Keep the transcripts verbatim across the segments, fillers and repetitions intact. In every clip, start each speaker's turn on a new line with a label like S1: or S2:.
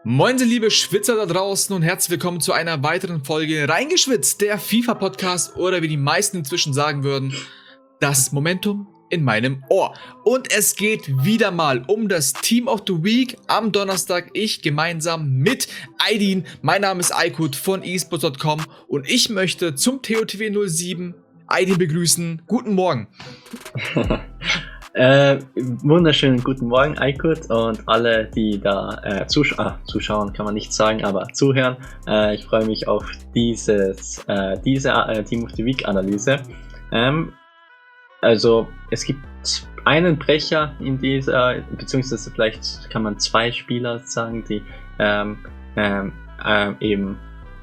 S1: Moin, liebe Schwitzer da draußen und herzlich willkommen zu einer weiteren Folge Reingeschwitzt, der FIFA-Podcast oder wie die meisten inzwischen sagen würden, das Momentum in meinem Ohr. Und es geht wieder mal um das Team of the Week am Donnerstag. Ich gemeinsam mit Aydin. Mein Name ist Aykut von esports Punkt com und ich möchte zum T O T W null sieben Aydin begrüßen. Guten Morgen.
S2: Äh, wunderschönen guten Morgen, Aykut, und alle, die da äh, zusch- ah, zuschauen, kann man nicht sagen, aber zuhören. Äh, ich freue mich auf dieses, äh, diese äh, Team of the Week Analyse. Ähm, also, es gibt einen Brecher in dieser, beziehungsweise vielleicht kann man zwei Spieler sagen, die ähm, ähm, ähm, eben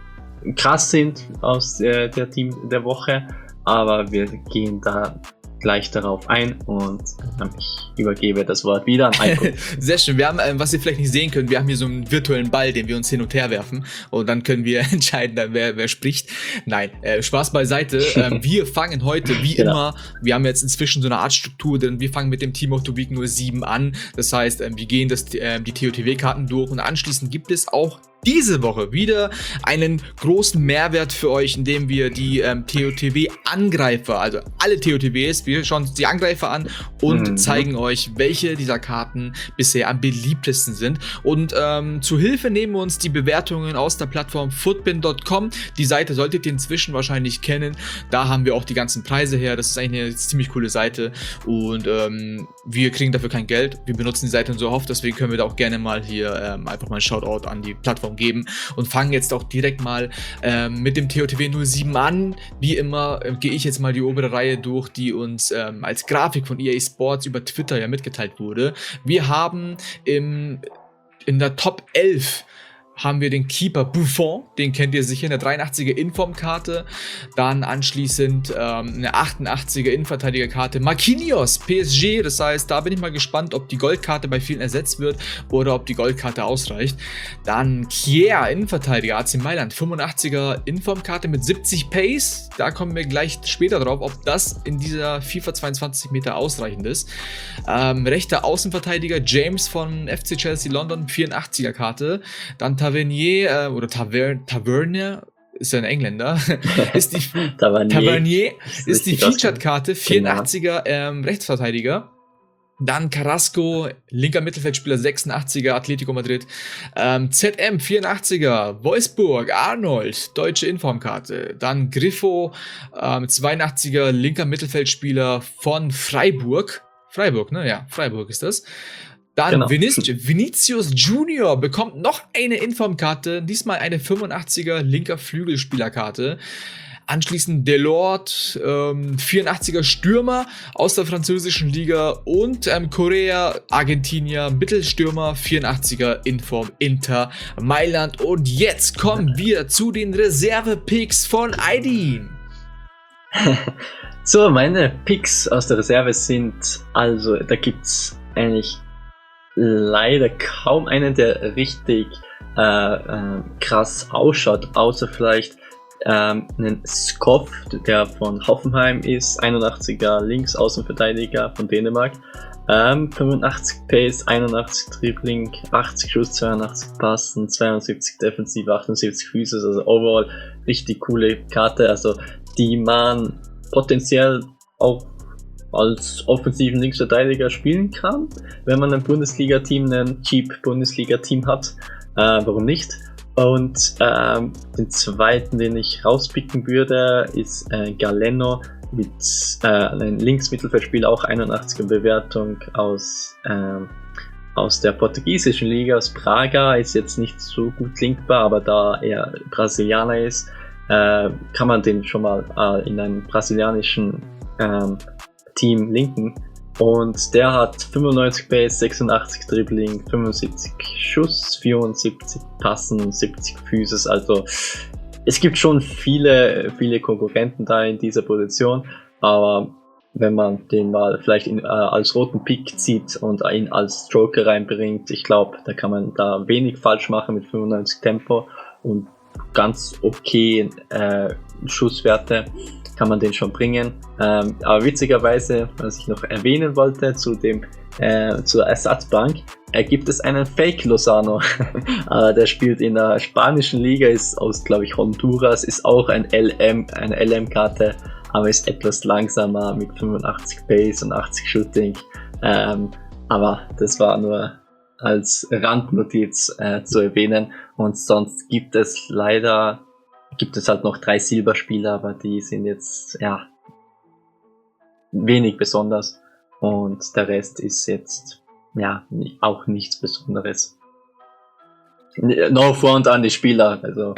S2: krass sind aus äh, der Team der Woche, aber wir gehen da gleich darauf ein und ich übergebe das Wort wieder an Aykut.
S1: Sehr schön. Wir haben, ähm, was ihr vielleicht nicht sehen könnt, wir haben hier so einen virtuellen Ball, den wir uns hin und her werfen und dann können wir entscheiden, wer, wer spricht. Nein, äh, Spaß beiseite. ähm, wir fangen heute, wie genau. immer, wir haben jetzt inzwischen so eine Art Struktur, denn wir fangen mit dem Team of the Week null sieben an. Das heißt, ähm, wir gehen das, äh, die T O T W-Karten durch und anschließend gibt es auch diese Woche wieder einen großen Mehrwert für euch, indem wir die ähm, T O T W-Angreifer, also alle T O T Ws, wir schauen uns die Angreifer an und mhm. zeigen euch, welche dieser Karten bisher am beliebtesten sind. Und ähm, zu Hilfe nehmen wir uns die Bewertungen aus der Plattform footbin Punkt com. Die Seite solltet ihr inzwischen wahrscheinlich kennen. Da haben wir auch die ganzen Preise her. Das ist eigentlich eine ziemlich coole Seite und ähm, wir kriegen dafür kein Geld. Wir benutzen die Seite so oft, deswegen können wir da auch gerne mal hier ähm, einfach mal ein Shoutout an die Plattform geben und fangen jetzt auch direkt mal ähm, mit dem T O T W null sieben an. Wie immer äh, gehe ich jetzt mal die obere Reihe durch, die uns ähm, als Grafik von E A Sports über Twitter ja mitgeteilt wurde. Wir haben im, in der Top elf haben wir den Keeper Buffon, den kennt ihr sicher, eine dreiundachtziger Informkarte. Dann anschließend ähm, eine achtundachtziger Innenverteidigerkarte. Marquinhos, P S G, das heißt, da bin ich mal gespannt, ob die Goldkarte bei vielen ersetzt wird oder ob die Goldkarte ausreicht. Dann Kier, Innenverteidiger, A C Mailand, fünfundachtziger Informkarte mit siebzig Pace. Da kommen wir gleich später drauf, ob das in dieser FIFA zweiundzwanzig Meter ausreichend ist. Ähm, rechter Außenverteidiger James von F C Chelsea London, vierundachtziger Karte. Dann Tavernier äh, oder Taver- Tavernier, ist ja ein Engländer, ist die Tavernier, Tavernier ist, ist die Featured-Karte, vierundachtziger ähm, Rechtsverteidiger. Dann Carrasco, linker Mittelfeldspieler, sechsundachtziger Atletico Madrid. Ähm, Z M, vierundachtziger Wolfsburg, Arnold, deutsche Informkarte. Dann Griffo, ähm, zweiundachtziger linker Mittelfeldspieler von Freiburg. Freiburg, ne? Ja, Freiburg ist das. Dann genau. Vinic- Vinicius Junior bekommt noch eine Informkarte, diesmal eine fünfundachtziger linker Flügelspielerkarte. Anschließend Delort, ähm, vierundachtziger Stürmer aus der französischen Liga und ähm, Korea, Argentinier, Mittelstürmer, vierundachtziger Inform Inter Mailand. Und jetzt kommen wir zu den Reserve-Picks von Aydin.
S2: So, meine Picks aus der Reserve sind, also da gibt's eigentlich leider kaum einen, der richtig äh, äh, krass ausschaut, außer vielleicht ähm, einen Skov, der von Hoffenheim ist, einundachtziger Linksaußenverteidiger von Dänemark, ähm, fünfundachtzig Pace, einundachtzig Dribbling, achtzig Schuss, zweiundachtzig Passen, zweiundsiebzig Defensiv, achtundsiebzig Füße, also overall richtig coole Karte, also die man potenziell auch als offensiven Linksverteidiger spielen kann, wenn man ein Bundesliga-Team, ein cheap Bundesliga-Team hat. Äh, warum nicht? Und ähm, den zweiten, den ich rauspicken würde, ist äh, Galeno mit äh, einem Linksmittelfeldspieler, auch einundachtziger Bewertung aus, äh, aus der portugiesischen Liga, aus Braga. Ist jetzt nicht so gut linkbar, aber da er Brasilianer ist, äh, kann man den schon mal äh, in einem brasilianischen ähm, Team linken, und der hat fünfundneunzig Pace, sechsundachtzig Dribbling, fünfundsiebzig Schuss, vierundsiebzig Passen, siebzig Füße, also es gibt schon viele, viele Konkurrenten da in dieser Position, aber wenn man den mal vielleicht in, äh, als roten Pick zieht und ihn als Joker reinbringt, ich glaube, da kann man da wenig falsch machen mit fünfundneunzig Tempo und ganz okay äh, Schusswerte. Kann man den schon bringen. Ähm, aber witzigerweise, was ich noch erwähnen wollte zu dem äh, zur Ersatzbank, äh, gibt es einen Fake Lozano. äh, der spielt in der spanischen Liga, ist aus, glaube ich, Honduras, ist auch ein L M, eine L M-Karte, aber ist etwas langsamer mit fünfundachtzig Pace und achtzig Shooting. Ähm, aber das war nur als Randnotiz äh, zu erwähnen. Und sonst gibt es leider, gibt es halt noch drei Silberspieler, aber die sind jetzt, ja, wenig besonders. Und der Rest ist jetzt, ja, auch nichts Besonderes. No front an die Spieler, also.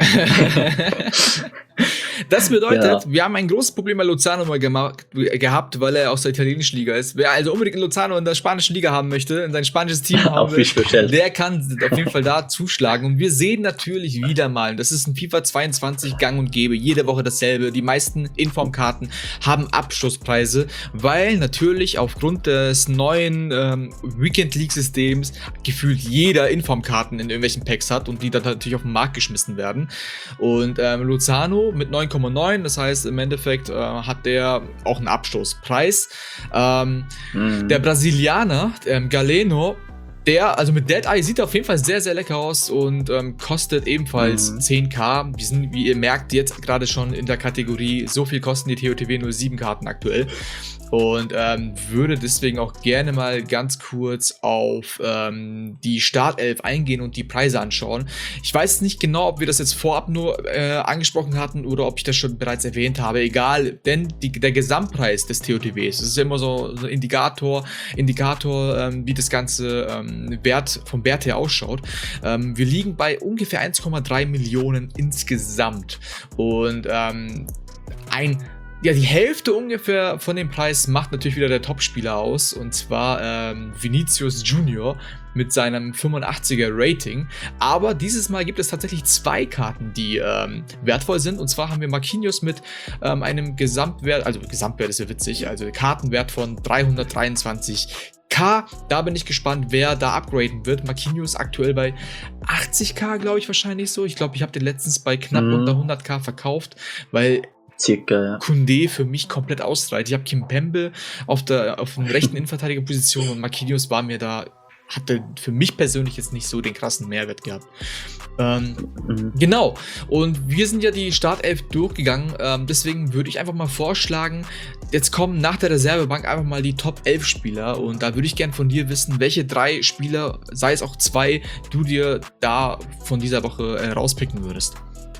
S1: Das bedeutet,
S2: Ja.
S1: wir haben ein großes Problem bei Lozano mal gemacht, gehabt, weil er aus der italienischen Liga ist. Wer also unbedingt einen Lozano in der spanischen Liga haben möchte, in sein spanisches Team haben
S2: Auf
S1: will,
S2: Fisch bestellt.
S1: der kann auf jeden Fall da zuschlagen. Und wir sehen natürlich wieder mal, das ist ein FIFA zweiundzwanzig gang und gäbe, jede Woche dasselbe. Die meisten Informkarten haben Abschlusspreise, weil natürlich aufgrund des neuen ähm, Weekend League Systems gefühlt jeder Informkarten in irgendwelchen Packs hat und die dann natürlich auf den Markt geschmissen werden. Und ähm, Lozano mit neun Komma neun, das heißt im Endeffekt äh, hat der auch einen Abstoßpreis. Ähm,
S2: Mhm.
S1: Der Brasilianer, ähm, Galeno, der, also mit Dead Eye sieht auf jeden Fall sehr, sehr lecker aus und ähm, kostet ebenfalls
S2: Mhm.
S1: zehn K. Wir sind, wie ihr merkt, jetzt gerade schon in der Kategorie, so viel kosten die T O T W null sieben Karten aktuell. Und ähm, würde deswegen auch gerne mal ganz kurz auf ähm, die Startelf eingehen und die Preise anschauen. Ich weiß nicht genau, ob wir das jetzt vorab nur äh, angesprochen hatten oder ob ich das schon bereits erwähnt habe. Egal, denn die, der Gesamtpreis des T O T Ws, das ist ja immer so ein Indikator, Indikator ähm, wie das Ganze ähm, Wert, vom Wert her ausschaut. Ähm, wir liegen bei ungefähr eins Komma drei Millionen insgesamt. Und ähm, ein Ja, die Hälfte ungefähr von dem Preis macht natürlich wieder der Topspieler aus, und zwar ähm, Vinicius Junior mit seinem fünfundachtziger Rating. Aber dieses Mal gibt es tatsächlich zwei Karten, die ähm, wertvoll sind, und zwar haben wir Marquinhos mit ähm, einem Gesamtwert, also Gesamtwert ist ja witzig, also Kartenwert von dreihundertdreiundzwanzig K. Da bin ich gespannt, wer da upgraden wird. Marquinhos aktuell bei achtzig K, glaube ich, wahrscheinlich so. Ich glaube, ich habe den letztens bei knapp
S2: Mhm.
S1: unter hundert K verkauft, weil
S2: Circa, ja.
S1: Koundé für mich komplett ausreicht. Ich habe Kimpembe auf der auf der rechten Innenverteidigerposition und Marquinhos war mir da, hatte für mich persönlich jetzt nicht so den krassen Mehrwert gehabt. Ähm,
S2: Mhm.
S1: genau. Und wir sind ja die Startelf durchgegangen. Ähm, deswegen würde ich einfach mal vorschlagen, jetzt kommen nach der Reservebank einfach mal die Top elf Spieler. Und da würde ich gern von dir wissen, welche drei Spieler, sei es auch zwei, du dir da von dieser Woche äh, rauspicken würdest.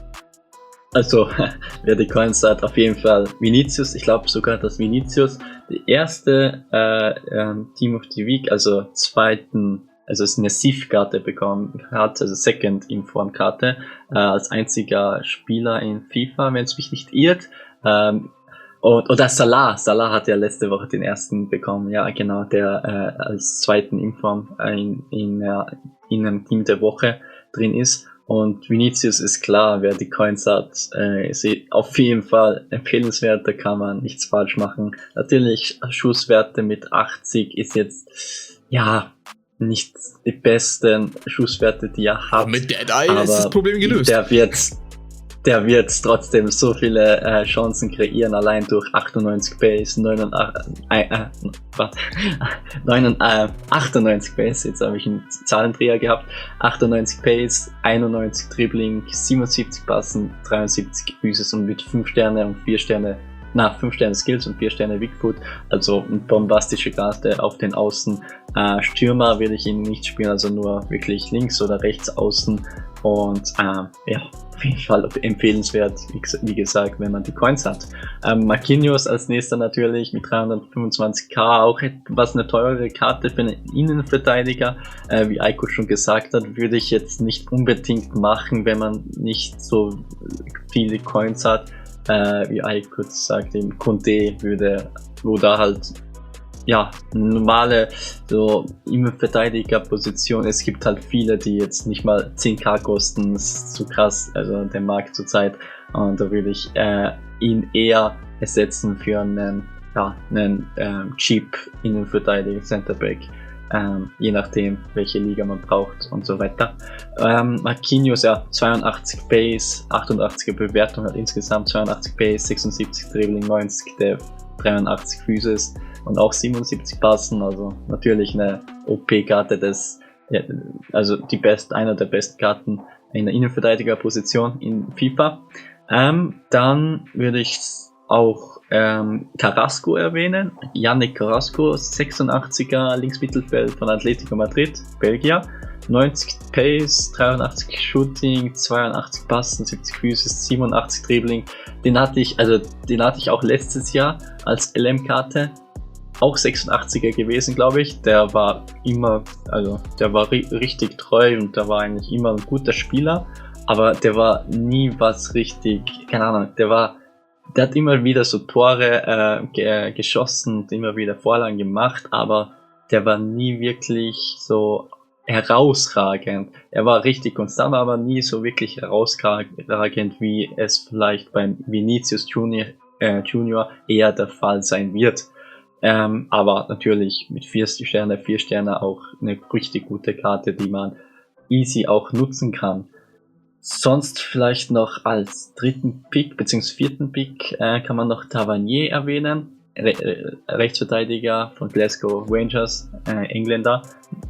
S2: Also, wer die Coins hat, auf jeden Fall Vinicius. Ich glaube sogar, dass Vinicius die erste äh, ähm, Team of the Week, also zweiten, also es ist eine S I F-Karte bekommen hat, also Second Inform-Karte, äh, als einziger Spieler in FIFA, wenn es mich nicht irrt. Ähm, und, oder Salah, Salah hat ja letzte Woche den ersten bekommen, ja genau, der äh, als zweiten Inform in, in, äh, in einem Team der Woche drin ist. Und Vinicius ist klar, wer die Coins hat, äh, ist auf jeden Fall empfehlenswert, da kann man nichts falsch machen. Natürlich, Schusswerte mit achtzig ist jetzt, ja, nicht die besten Schusswerte, die er hat.
S1: Aber mit Dead Eye ist das Problem gelöst.
S2: Der wird, der wird trotzdem so viele äh, Chancen kreieren, allein durch achtundneunzig Pace, neunundachtzig, äh, äh, warte, neunundachtzig, äh, achtundneunzig Pace, jetzt habe ich einen Zahlendreher gehabt, achtundneunzig Pace, einundneunzig Dribbling, siebenundsiebzig Passen, dreiundsiebzig Physis und mit fünf Sterne und vier Sterne, na, fünf Sterne Skills und vier Sterne Weakfoot, also eine bombastische Karte auf den Außen. Äh, Stürmer will ich ihn nicht spielen, also nur wirklich links oder rechts außen, und äh, ja, auf jeden Fall empfehlenswert, wie, wie gesagt, wenn man die Coins hat. Ähm, Marquinhos als nächster natürlich mit dreihundertfünfundzwanzig K, auch etwas eine teure Karte für einen Innenverteidiger. Äh, wie Aiko schon gesagt hat, würde ich jetzt nicht unbedingt machen, wenn man nicht so viele Coins hat. Äh, wie Aiko sagt, eben Koundé würde, wo da halt ja, normale so Innenverteidigerposition. Es gibt halt viele, die jetzt nicht mal zehn K kosten. Das ist zu krass, also der Markt zurzeit. Und da würde ich äh, ihn eher ersetzen für einen, ja, einen ähm, cheap Innenverteidiger, Centerback. Ähm, je nachdem, welche Liga man braucht und so weiter. Ähm, Marquinhos, ja, zweiundachtzig Pace, achtundachtziger Bewertung hat insgesamt, zweiundachtzig Pace, sechsundsiebzig Dribbling, neunzig Def, dreiundachtzig Physis und auch siebenundsiebzig Passen, also natürlich eine O P-Karte des ja, also die best, einer der besten Karten in der Innenverteidigerposition in FIFA. Ähm, dann würde ich auch ähm, Carrasco erwähnen. Yannick Carrasco, sechsundachtziger Linksmittelfeld von Atletico Madrid, Belgier. neunzig Pace, dreiundachtzig Shooting, zweiundachtzig Passen, siebzig Füße, siebenundachtzig Dribbling. Den hatte ich, also den hatte ich auch letztes Jahr als L M-Karte. Auch sechsundachtziger gewesen, glaube ich. Der war immer, also der war ri- richtig treu und der war eigentlich immer ein guter Spieler. Aber der war nie was richtig, keine Ahnung, der war, der hat immer wieder so Tore äh, ge- geschossen und immer wieder Vorlagen gemacht, aber der war nie wirklich so herausragend. Er war richtig konstant, aber nie so wirklich herausragend, wie es vielleicht beim Vinicius Junior, äh, Junior eher der Fall sein wird. Ähm, aber natürlich mit vier Sterne, vier Sterne auch eine richtig gute Karte, die man easy auch nutzen kann. Sonst vielleicht noch als dritten Pick bzw. vierten Pick äh, kann man noch Tavernier erwähnen, Re- Rechtsverteidiger von Glasgow Rangers, äh, Engländer.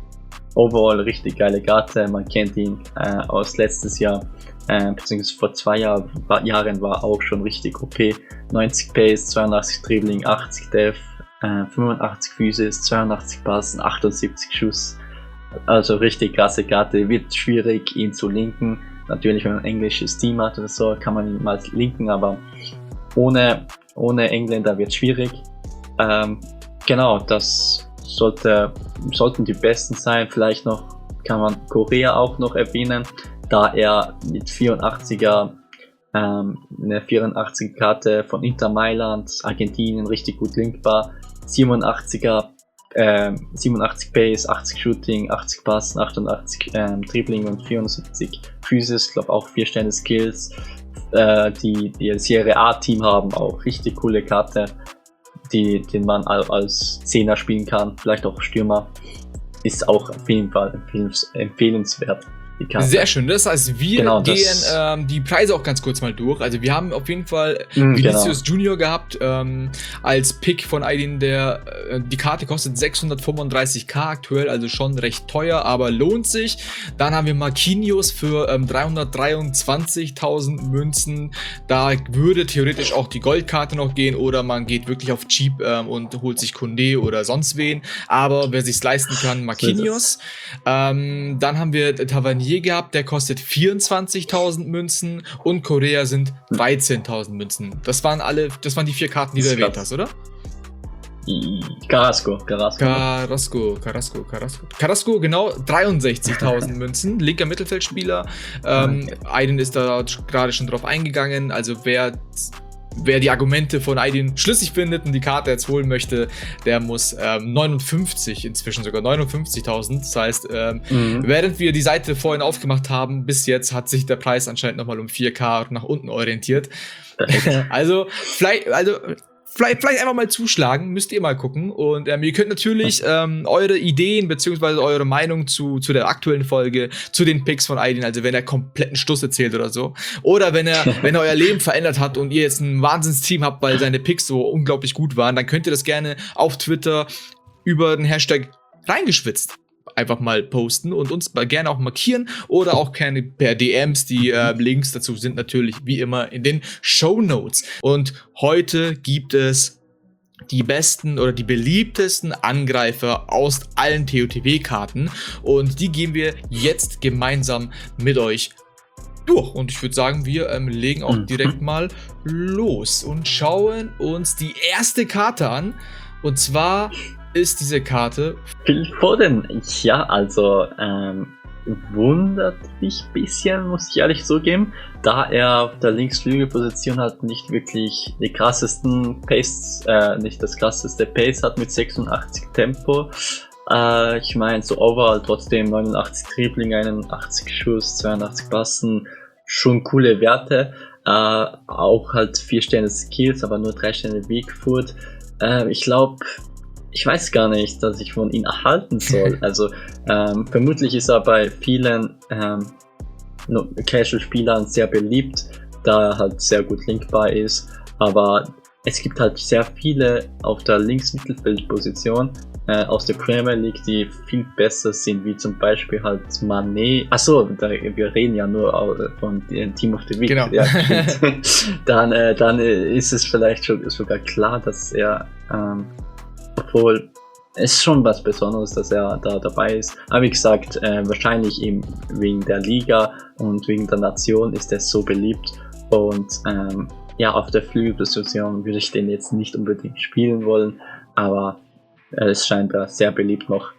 S2: Overall richtig geile Karte, man kennt ihn äh, aus letztes Jahr, äh, beziehungsweise vor zwei Jahr, war, Jahren war auch schon richtig O P. neunzig Pace, zweiundachtzig Dribbling, achtzig Def, äh, fünfundachtzig Physis, zweiundachtzig Passen, achtundsiebzig Schuss. Also richtig krasse Karte, wird schwierig ihn zu linken. Natürlich, wenn man ein englisches Team hat oder so, kann man ihn mal linken, aber ohne, ohne Engländer wird schwierig. Ähm, genau, das sollte, sollten die besten sein. Vielleicht noch kann man Korea auch noch erwähnen, da er mit vierundachtziger ähm, eine vierundachtziger Karte von Inter Mailand, Argentinien, richtig gut linkbar, siebenundachtziger äh, siebenundachtzig Pace, achtzig Shooting, achtzig Passen, achtundachtzig ähm, Dribbling und vierundsiebzig Physis, glaube auch vier Sterne Skills, äh, die die Serie A Team haben, auch richtig coole Karte, die den man als Zehner spielen kann, vielleicht auch Stürmer, ist auch auf jeden Fall empfehlens- empfehlenswert. Die Karte.
S1: Sehr schön, das heißt, wir
S2: Genau,
S1: gehen
S2: das-
S1: ähm, die Preise auch ganz kurz mal durch. Also wir haben auf jeden Fall
S2: Mm,
S1: Vinicius Junior gehabt ähm, als Pick von Aydin, der äh, die Karte kostet sechshundertfünfunddreißig K aktuell, also schon recht teuer, aber lohnt sich. Dann haben wir Marquinhos für ähm, dreihundertdreiundzwanzigtausend Münzen. Da würde theoretisch auch die Goldkarte noch gehen oder man geht wirklich auf Cheap ähm, und holt sich Koundé oder sonst wen. Aber wer sich's leisten kann, Marquinhos. Ähm, dann haben wir Tavernier gehabt, der kostet vierundzwanzigtausend Münzen und Korea sind dreizehntausend Münzen. Das waren alle, das waren die vier Karten, die du
S2: Das ist
S1: erwähnt
S2: krass.
S1: hast, oder?
S2: Carrasco, Carrasco.
S1: Carrasco, Carrasco, Carrasco. Carrasco, genau, dreiundsechzigtausend Münzen, linker Mittelfeldspieler. Ähm, Aydin ist da gerade schon drauf eingegangen, also wer Wer die Argumente von Aydin schlüssig findet und die Karte jetzt holen möchte, der muss ähm, neunundfünfzig, inzwischen sogar neunundfünfzigtausend. Das heißt, ähm,
S2: Mhm.
S1: während wir die Seite vorhin aufgemacht haben, bis jetzt hat sich der Preis anscheinend nochmal um vier K nach unten orientiert. Also, vielleicht, also, vielleicht, vielleicht einfach mal zuschlagen, müsst ihr mal gucken. Und ähm, ihr könnt natürlich ähm, eure Ideen beziehungsweise eure Meinung zu, zu der aktuellen Folge, zu den Picks von Aydin, also wenn er kompletten Stuss erzählt oder so. Oder wenn er, wenn er euer Leben verändert hat und ihr jetzt ein Wahnsinnsteam habt, weil seine Picks so unglaublich gut waren, dann könnt ihr das gerne auf Twitter über den Hashtag reingeschwitzt einfach mal posten und uns mal gerne auch markieren oder auch gerne per D Ms. Die äh, Links dazu sind natürlich wie immer in den Shownotes. Und heute gibt es die besten oder die beliebtesten Angreifer aus allen T O T W-Karten und die gehen wir jetzt gemeinsam mit euch durch. Und ich würde sagen, wir ähm, legen auch direkt mal los und schauen uns die erste Karte an. Und zwar ist diese Karte
S2: Phil Foden, ja, also ähm, wundert mich ein bisschen, muss ich ehrlich zugeben, da er auf der Linksflügelposition halt nicht wirklich die krassesten Pace, äh, nicht das krasseste Pace hat mit sechsundachtzig Tempo. Äh, ich meine, so overall trotzdem neunundachtzig Dribbling, einundachtzig Schuss, zweiundachtzig Passen, schon coole Werte. Äh, auch halt vier Sterne Skills, aber nur drei Sterne Weakfoot. Äh, ich glaube, ich weiß gar nicht, dass ich von ihm erhalten soll. Also ähm, vermutlich ist er bei vielen ähm, Casual-Spielern sehr beliebt, da er halt sehr gut linkbar ist. Aber es gibt halt sehr viele auf der Linksmittelfeldposition, äh, aus der Premier League, die viel besser sind, wie zum Beispiel halt Mané. Achso, da, wir reden ja nur von dem Team of the Week.
S1: Genau.
S2: Ja, dann, äh, dann ist es vielleicht schon, sogar klar, dass er, ähm, obwohl es ist schon was Besonderes, dass er da dabei ist. Aber wie gesagt, äh, wahrscheinlich eben wegen der Liga und wegen der Nation ist er so beliebt. Und ähm, ja, auf der Flügelposition würde ich den jetzt nicht unbedingt spielen wollen, aber äh, es scheint da sehr beliebt noch.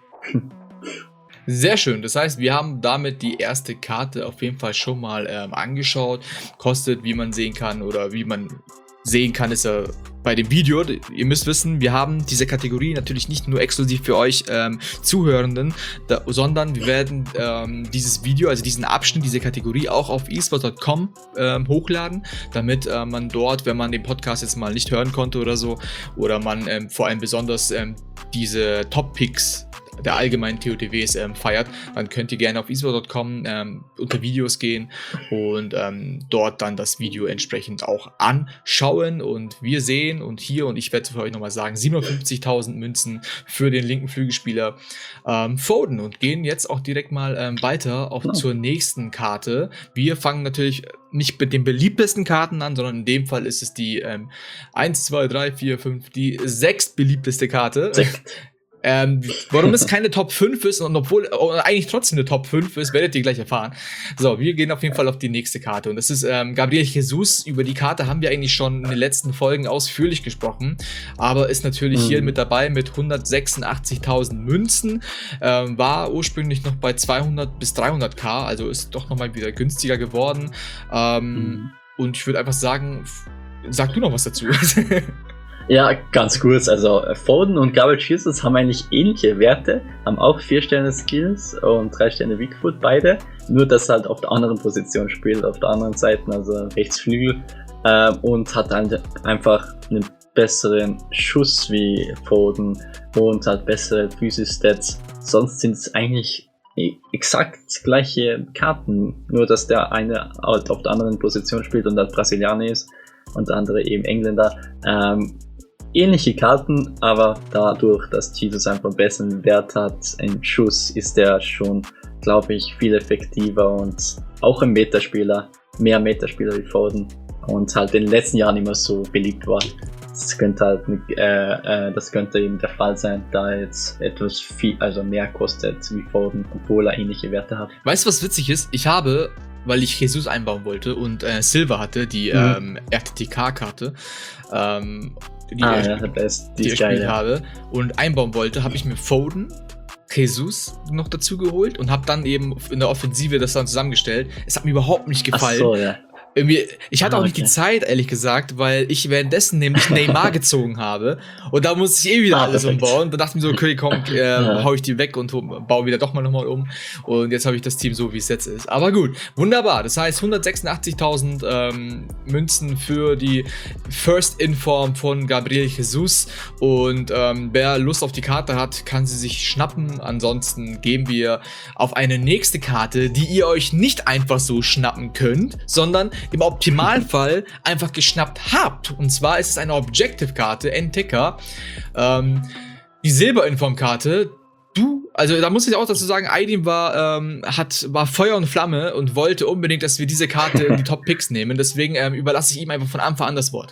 S1: Sehr schön, das heißt, wir haben damit die erste Karte auf jeden Fall schon mal ähm, angeschaut. Kostet, wie man sehen kann oder wie man sehen kann, ist er bei dem Video. Ihr müsst wissen, wir haben diese Kategorie natürlich nicht nur exklusiv für euch ähm, Zuhörenden, da, sondern wir werden ähm, dieses Video, also diesen Abschnitt, diese Kategorie auch auf esports punkt com ähm, hochladen, damit äh, man dort, wenn man den Podcast jetzt mal nicht hören konnte oder so, oder man ähm, vor allem besonders ähm, diese Top-Picks der allgemeinen T O T Ws ähm, feiert, dann könnt ihr gerne auf esports punkt com ähm, unter Videos gehen und ähm, dort dann das Video entsprechend auch anschauen. Und wir sehen, und hier, und ich werde für euch nochmal sagen, siebenundfünfzigtausend Münzen für den linken Flügelspieler ähm, Foden, und gehen jetzt auch direkt mal ähm, weiter auf, oh. zur nächsten Karte. Wir fangen natürlich nicht mit den beliebtesten Karten an, sondern in dem Fall ist es die ähm, eins, zwei, drei, vier, fünf, die sechst beliebteste Karte.
S2: Sechs.
S1: Ähm, warum es keine Top fünf ist und obwohl oh, eigentlich trotzdem eine Top fünf ist, werdet ihr gleich erfahren. So, wir gehen auf jeden Fall auf die nächste Karte und das ist ähm, Gabriel Jesus. Über die Karte haben wir eigentlich schon in den letzten Folgen ausführlich gesprochen, aber ist natürlich mhm. hier mit dabei mit hundertsechsundachtzigtausend Münzen, ähm, war ursprünglich noch bei zweihundert bis dreihunderttausend, also ist doch nochmal wieder günstiger geworden. Ähm, mhm. Und ich würde einfach sagen, sag du noch was dazu.
S2: Ja, ganz kurz, also Foden und Gabriel Jesus haben eigentlich ähnliche Werte, haben auch vier Sterne Skills und drei Sterne Weakfoot beide, nur dass er halt auf der anderen Position spielt, auf der anderen Seite, also Rechtsflügel, äh, und hat halt einfach einen besseren Schuss wie Foden und halt bessere Physis-Stats. Sonst sind es eigentlich exakt gleiche Karten, nur dass der eine halt auf der anderen Position spielt und halt Brasilianer ist und der andere eben Engländer. Ähm, Ähnliche Karten, aber dadurch, dass Jesus einfach einen besseren Wert hat im Schuss, ist er schon, glaube ich, viel effektiver und auch ein Metaspieler, mehr Metaspieler wie Foden und halt in den letzten Jahren immer so beliebt war. Das könnte halt, äh, äh, das könnte eben der Fall sein, da er jetzt etwas viel, also mehr kostet wie Foden, obwohl er ähnliche Werte hat.
S1: Weißt du, was witzig ist? Ich habe, weil ich Jesus einbauen wollte und äh, Silver hatte, die mhm. ähm, R T T K-Karte, ähm, die,
S2: ah,
S1: ich,
S2: ja, das, die
S1: die
S2: ich
S1: ich
S2: geil,
S1: gespielt
S2: ja.
S1: habe und einbauen wollte, habe ich mir Foden, Jesus noch dazu geholt und habe dann eben in der Offensive das dann zusammengestellt. Es hat mir überhaupt nicht gefallen.
S2: Ach so, ja.
S1: Irgendwie, ich hatte
S2: ah,
S1: auch nicht
S2: okay.
S1: die Zeit, ehrlich gesagt, weil ich währenddessen nämlich Neymar gezogen habe und da musste ich eh wieder
S2: ah,
S1: alles
S2: perfekt.
S1: umbauen. Da dachte ich mir so, okay, komm, äh,
S2: ja.
S1: hau ich die weg und baue wieder doch mal nochmal um, und jetzt habe ich das Team so, wie es jetzt ist. Aber gut, wunderbar. Das heißt hundertsechsundachtzigtausend ähm, Münzen für die First In-Form von Gabriel Jesus, und ähm, wer Lust auf die Karte hat, kann sie sich schnappen. Ansonsten gehen wir auf eine nächste Karte, die ihr euch nicht einfach so schnappen könnt, sondern im Optimalfall einfach geschnappt habt. Und zwar ist es eine Objective-Karte, N-Ticker, ähm, die Silber-Inform-Karte. Du, also da muss ich auch dazu sagen, Aydin war, ähm, hat, war Feuer und Flamme und wollte unbedingt, dass wir diese Karte in die Top-Picks nehmen. Deswegen ähm, überlasse ich ihm einfach von Anfang an das Wort.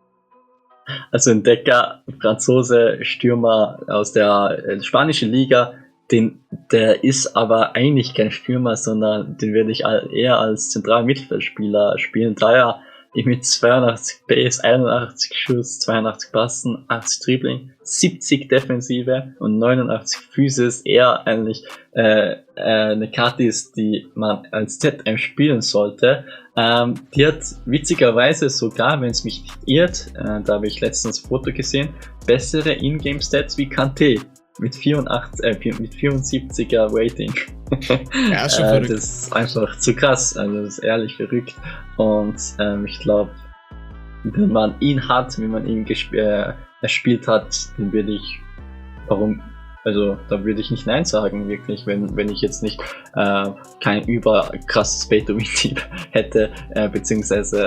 S2: Also ein Decker, Franzose, Stürmer aus der äh, spanischen Liga, den, der ist aber eigentlich kein Stürmer, sondern den werde ich eher als zentraler Mittelfeldspieler spielen, da er mit zweiundachtzig Pace, einundachtzig Schuss, zweiundachtzig Passen, achtzig Dribbling, siebzig Defensive und neunundachtzig Physis eher eigentlich äh, äh, eine Karte ist, die man als Z M spielen sollte. Ähm, die hat witzigerweise sogar, wenn es mich nicht irrt, äh, da habe ich letztens ein Foto gesehen, bessere Ingame-Stats wie Kanté. Mit vierundachtzig, äh, mit vierundsiebziger Rating.
S1: Ja, ist schon
S2: äh,
S1: verrückt.
S2: Das ist einfach zu krass, also das ist ehrlich verrückt. Und ähm, ich glaube, wenn man ihn hat, wenn man ihn gesp- äh, erspielt hat, dann würde ich, warum, also da würde ich nicht Nein sagen, wirklich, wenn wenn ich jetzt nicht äh, kein überkrasses Pay-to-Win-Team hätte, äh, beziehungsweise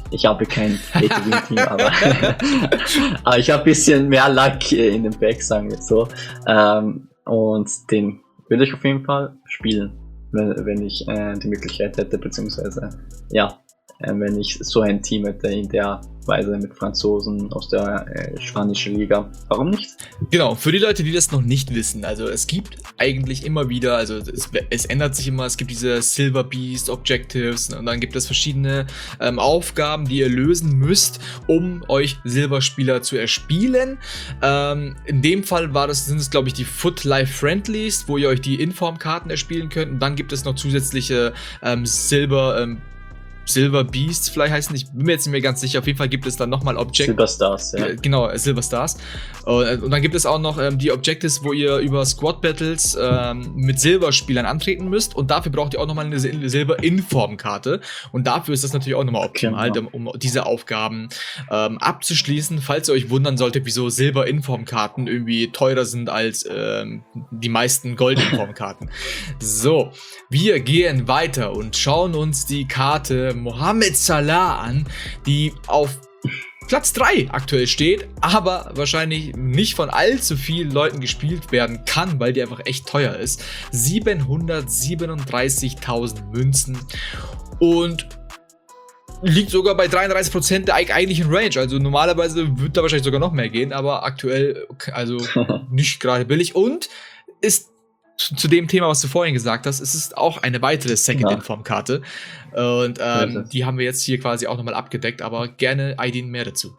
S2: ich habe kein Pay to Win Team, aber, aber ich habe ein bisschen mehr Luck in den Back, sagen wir so. Ähm, und den würde ich auf jeden Fall spielen, wenn, wenn ich äh, die Möglichkeit hätte, beziehungsweise ja, äh, wenn ich so ein Team hätte in der Weise mit Franzosen aus der äh, spanischen Liga. Warum nicht?
S1: Genau, für die Leute, die das noch nicht wissen, also es gibt eigentlich immer wieder, also es, es ändert sich immer, es gibt diese Silver Beast Objectives und dann gibt es verschiedene ähm, Aufgaben, die ihr lösen müsst, um euch Silberspieler zu erspielen. Ähm, in dem Fall war das, sind es glaube ich die Foot Life Friendlies, wo ihr euch die Informkarten erspielen könnt und dann gibt es noch zusätzliche ähm, Silber ähm, Silver Beasts, vielleicht heißen, ich bin mir jetzt nicht mehr ganz sicher, auf jeden Fall gibt es dann nochmal Objectives.
S2: Silver Stars, ja.
S1: Genau, Silver Stars. Und dann gibt es auch noch ähm, die Objectives, wo ihr über Squad Battles ähm, mit Silberspielern antreten müsst und dafür braucht ihr auch nochmal eine Silber-Inform-Karte und dafür ist das natürlich auch nochmal optimal, genau. um, um diese Aufgaben ähm, abzuschließen, falls ihr euch wundern solltet, wieso Silber-Inform-Karten irgendwie teurer sind als ähm, die meisten Gold-Inform-Karten. So, wir gehen weiter und schauen uns die Karte Mohamed Salah an, die auf Platz drei aktuell steht, aber wahrscheinlich nicht von allzu vielen Leuten gespielt werden kann, weil die einfach echt teuer ist. siebenhundertsiebenunddreißigtausend Münzen und liegt sogar bei dreiunddreißig Prozent der eigentlichen Range. Also normalerweise wird da wahrscheinlich sogar noch mehr gehen, aber aktuell also nicht gerade billig und ist zu dem Thema, was du vorhin gesagt hast, es ist auch eine weitere Second-Inform-Karte. Und ähm, ja, die haben wir jetzt hier quasi auch nochmal abgedeckt, aber gerne Aydin mehr dazu.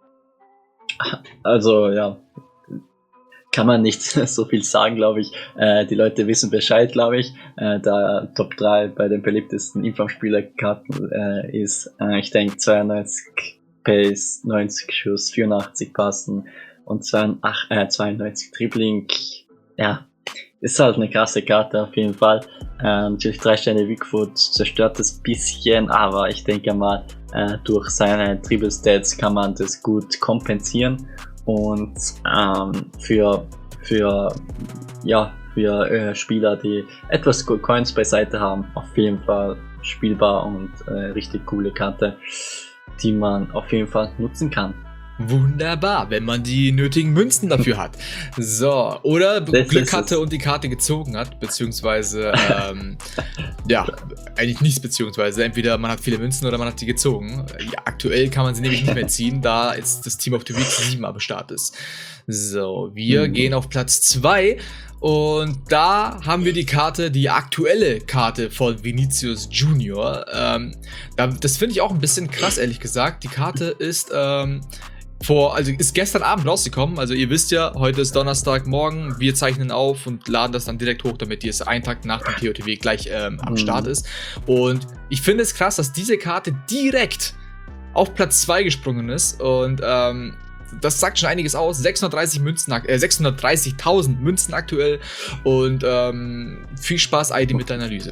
S2: Also, ja, kann man nicht so viel sagen, glaube ich. Äh, die Leute wissen Bescheid, glaube ich. Äh, da Top drei bei den beliebtesten Inform-Spieler-Karten äh, ist, äh, ich denke, zweiundneunzig Pace, neunzig Schuss, vierundachtzig Passen und zweiundneunzig Dribbling. Ja, ist halt eine krasse Karte auf jeden Fall. Äh, natürlich drei Sterne Bigfoot zerstört das bisschen, aber ich denke mal, äh, durch seine Dribble-Stats kann man das gut kompensieren und ähm, für, für, ja, für äh, Spieler, die etwas Coins beiseite haben, auf jeden Fall spielbar und äh, richtig coole Karte, die man auf jeden Fall nutzen kann.
S1: Wunderbar, wenn man die nötigen Münzen dafür hat. So, oder das Glück hatte und die Karte gezogen hat, beziehungsweise, ähm, ja, eigentlich nichts, beziehungsweise, entweder man hat viele Münzen oder man hat die gezogen. Ja, aktuell kann man sie nämlich nicht mehr ziehen, da jetzt das Team of the Week sieben am Start ist. So, wir mhm. gehen auf Platz zwei und da haben wir die Karte, die aktuelle Karte von Vinicius Junior. Ähm, das finde ich auch ein bisschen krass, ehrlich gesagt. Die Karte ist, ähm, Vor, also ist gestern Abend rausgekommen, also ihr wisst ja, heute ist Donnerstagmorgen, wir zeichnen auf und laden das dann direkt hoch, damit ihr es einen Tag nach dem T O T W gleich ähm, am Start ist. Und ich finde es krass, dass diese Karte direkt auf Platz zwei gesprungen ist und ähm, das sagt schon einiges aus. sechshundertdreißig Münzen, äh, sechshundertdreißigtausend Münzen aktuell und ähm, viel Spaß, Aydin, mit der Analyse.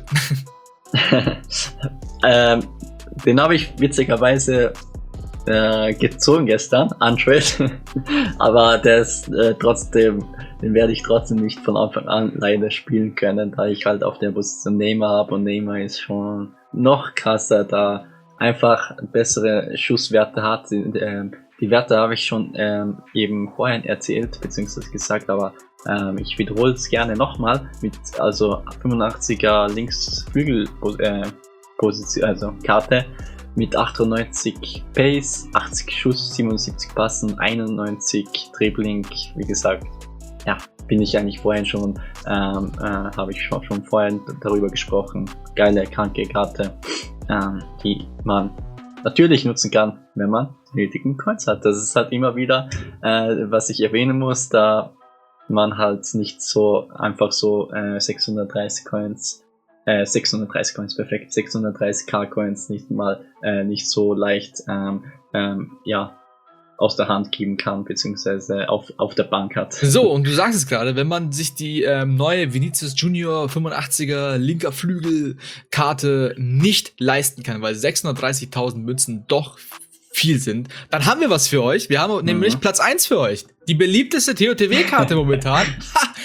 S2: ähm, den habe ich witzigerweise Äh, gezogen gestern, Untrade, aber der ist äh, trotzdem, den werde ich trotzdem nicht von Anfang an leider spielen können, da ich halt auf der Position Neymar habe und Neymar ist schon noch krasser, da einfach bessere Schusswerte hat. Die, äh, die Werte habe ich schon ähm, eben vorhin erzählt, beziehungsweise gesagt, aber ähm, ich wiederhole es gerne nochmal, mit also fünfundachtziger Linksflügel äh, Position, also Karte, mit achtundneunzig Pace, achtzig Schuss, siebenundsiebzig Passen, einundneunzig Dribbling, wie gesagt, ja, bin ich eigentlich vorhin schon, ähm, äh, habe ich schon, schon vorhin darüber gesprochen, geile, kranke Karte, ähm, die man natürlich nutzen kann, wenn man nötigen Coins hat. Das ist halt immer wieder, äh, was ich erwähnen muss, da man halt nicht so einfach so äh, sechshundertdreißig Coins Äh, sechshundertdreißig Coins, perfekt, sechshundertdreißig K Coins nicht mal, äh, nicht so leicht, ähm, ähm, ja, aus der Hand geben kann, beziehungsweise auf, auf der Bank hat.
S1: So, und du sagst es gerade, wenn man sich die ähm, neue Vinicius Junior fünfundachtziger linker Flügel Karte nicht leisten kann, weil sechshundertdreißigtausend Münzen doch viel sind, dann haben wir was für euch. Wir haben mhm. nämlich Platz eins für euch. Die beliebteste T O T W-Karte momentan. Ha!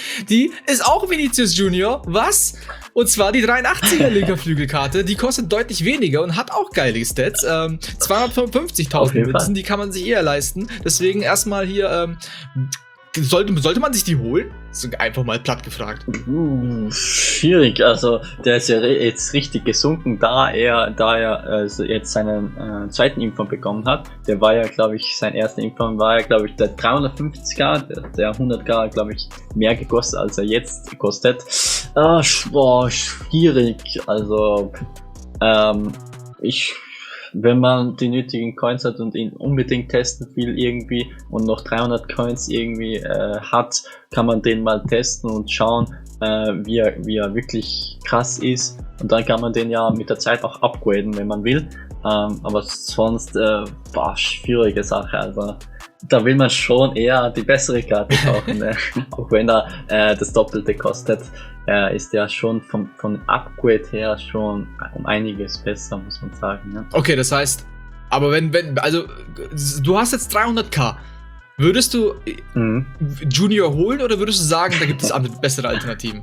S1: die ist auch Vinicius Junior. Was? Und zwar die dreiundachtziger linker Flügelkarte. Die kostet deutlich weniger und hat auch geile Stats. Ähm, zweihundertfünfzigtausend Münzen, die kann man sich eher leisten. Deswegen erstmal hier, ähm, sollte, sollte man sich die holen? So einfach mal platt gefragt.
S2: Uh, schwierig, also der ist ja jetzt richtig gesunken, da er, da er also jetzt seinen äh, zweiten Impfung bekommen hat. Der war ja, glaube ich, sein erster Impfung war ja, glaube ich, der dreihundertfünfziger, der, der hunderter, glaube ich, mehr gekostet, als er jetzt kostet. Ah, boah, schwierig, also ähm, ich wenn man die nötigen Coins hat und ihn unbedingt testen will irgendwie und noch dreihundert Coins irgendwie äh, hat, kann man den mal testen und schauen, äh, wie, er, wie er wirklich krass ist. Und dann kann man den ja mit der Zeit auch upgraden, wenn man will. Ähm, aber sonst, äh, boah, schwierige Sache. Also da will man schon eher die bessere Karte kaufen, ne? Auch wenn er äh, das Doppelte kostet. Er ist ja schon vom, vom Upgrade her schon um einiges besser, muss man sagen. Ne?
S1: Okay, das heißt, aber wenn, wenn, also du hast jetzt dreihunderttausend. Würdest du mhm. Junior holen oder würdest du sagen, da gibt es andere, bessere Alternativen?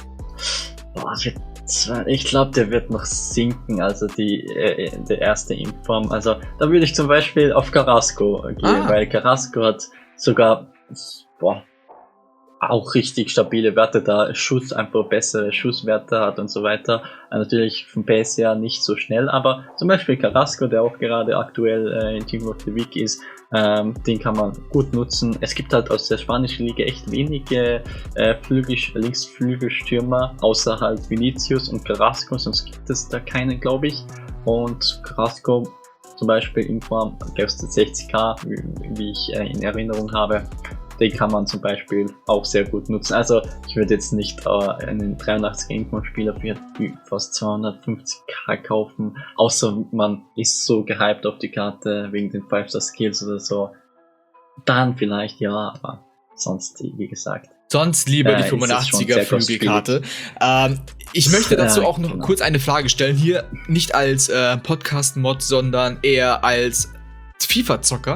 S2: Boah, ich glaube, der wird noch sinken, also die, äh, der erste Inform. Also da würde ich zum Beispiel auf Carrasco gehen, ah. weil Carrasco hat sogar, boah, auch richtig stabile Werte, da Schuss einfach bessere Schusswerte hat und so weiter. Natürlich vom Pace her nicht so schnell, aber zum Beispiel Carrasco, der auch gerade aktuell äh, in Team of the Week ist, ähm, den kann man gut nutzen. Es gibt halt aus der spanischen Liga echt wenige äh, Flügel, Linksflügelstürmer, außer halt Vinicius und Carrasco, sonst gibt es da keinen, glaube ich. Und Carrasco zum Beispiel in Form kostet sechzigtausend, wie, wie ich äh, in Erinnerung habe. Den kann man zum Beispiel auch sehr gut nutzen. Also ich würde jetzt nicht äh, einen dreiundachtziger Inform-Spieler für fast zweihundertfünfzigtausend kaufen, außer man ist so gehypt auf die Karte wegen den fünf Star Skills oder so. Dann vielleicht ja, aber sonst, wie gesagt.
S1: Sonst lieber die äh, fünfundachtziger Flügelkarte. Ähm, ich möchte dazu ja, auch noch genau. kurz eine Frage stellen. Hier nicht als äh, Podcast-Mod, sondern eher als FIFA-Zocker.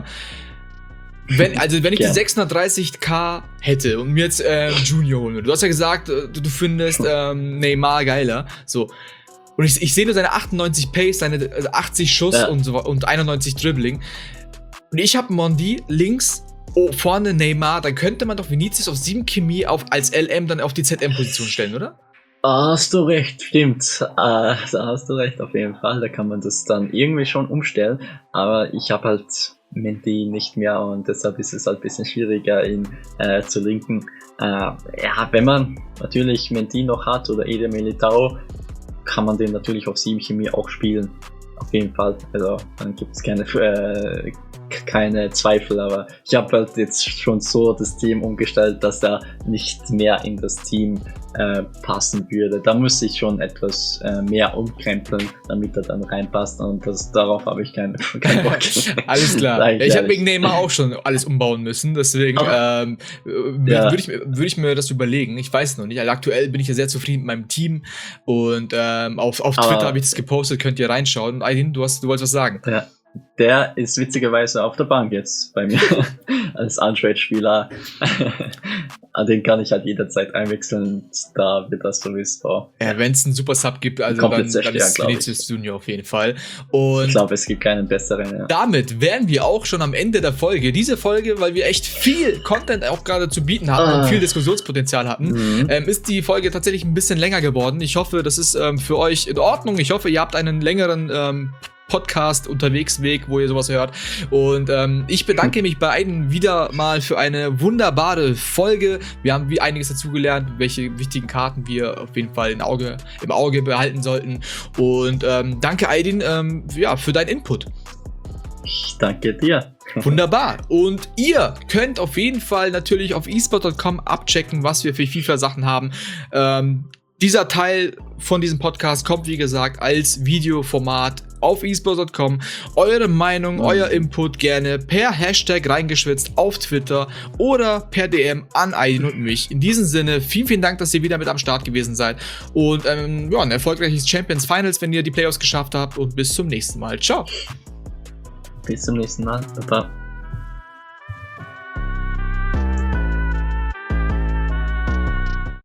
S1: Wenn, also wenn ich ja. die sechshundertdreißigtausend hätte und mir jetzt äh, Junior holen würde, du hast ja gesagt, du, du findest ähm, Neymar geiler, so. Und ich, ich sehe nur seine achtundneunzig Pace, seine also achtzig Schuss ja. und, so, und einundneunzig Dribbling. Und ich habe Mondi links, oh, vorne Neymar, dann könnte man doch Vinicius auf sieben Chemie auf, als L M dann auf die Z M-Position stellen, oder?
S2: Ah, hast du recht, stimmt. Äh, da hast du recht, auf jeden Fall. Da kann man das dann irgendwie schon umstellen. Aber ich habe halt Mendy nicht mehr und deshalb ist es halt ein bisschen schwieriger, ihn äh, zu linken. Äh, ja, wenn man natürlich Mendy noch hat oder Eder Militao, kann man den natürlich auf sieben Chemie auch spielen. Auf jeden Fall. Also dann gibt es keine, äh, keine Zweifel, aber ich habe halt jetzt schon so das Team umgestellt, dass er nicht mehr in das Team äh, passen würde. Da muss ich schon etwas äh, mehr umkrempeln, damit er dann reinpasst und das, darauf habe ich keinen kein Bock.
S1: Alles klar. Ja, ich habe wegen Neymar auch schon alles umbauen müssen, deswegen ähm, ja. würde ich, würd ich mir das überlegen. Ich weiß noch nicht. Also aktuell bin ich ja sehr zufrieden mit meinem Team und ähm, auf, auf Twitter habe ich das gepostet, könnt ihr reinschauen. Aydin, du, hast, du wolltest was sagen.
S2: Ja. Der ist witzigerweise auf der Bank jetzt bei mir als Untrade-Spieler. Den kann ich halt jederzeit einwechseln. Da wird das sowieso.
S1: Ja, wenn es einen Super Sub gibt, also dann, dann ist Vinicius Junior auf jeden Fall. Und
S2: ich glaube, es gibt keinen besseren. Ja.
S1: Damit wären wir auch schon am Ende der Folge. Diese Folge, weil wir echt viel Content auch gerade zu bieten hatten ah. und viel Diskussionspotenzial hatten, mhm. ähm, ist die Folge tatsächlich ein bisschen länger geworden. Ich hoffe, das ist ähm, für euch in Ordnung. Ich hoffe, ihr habt einen längeren ähm, Podcast, Unterwegsweg, wo ihr sowas hört. Und ähm, ich bedanke mich bei Aydin wieder mal für eine wunderbare Folge. Wir haben wie einiges dazugelernt, welche wichtigen Karten wir auf jeden Fall im Auge, im Auge behalten sollten. Und ähm, danke Aydin ähm, ja, für deinen Input.
S2: Ich danke dir.
S1: Wunderbar. Und ihr könnt auf jeden Fall natürlich auf esport punkt com abchecken, was wir für FIFA-Sachen haben. Ähm, dieser Teil von diesem Podcast kommt, wie gesagt, als Videoformat auf esport punkt com. Eure Meinung, euer Input gerne per Hashtag reingeschwitzt auf Twitter oder per D M an Aydin und mich. In diesem Sinne, vielen, vielen Dank, dass ihr wieder mit am Start gewesen seid. Und ähm, ja, ein erfolgreiches Champions Finals, wenn ihr die Playoffs geschafft habt. Und bis zum nächsten Mal. Ciao.
S2: Bis zum nächsten Mal. Baba.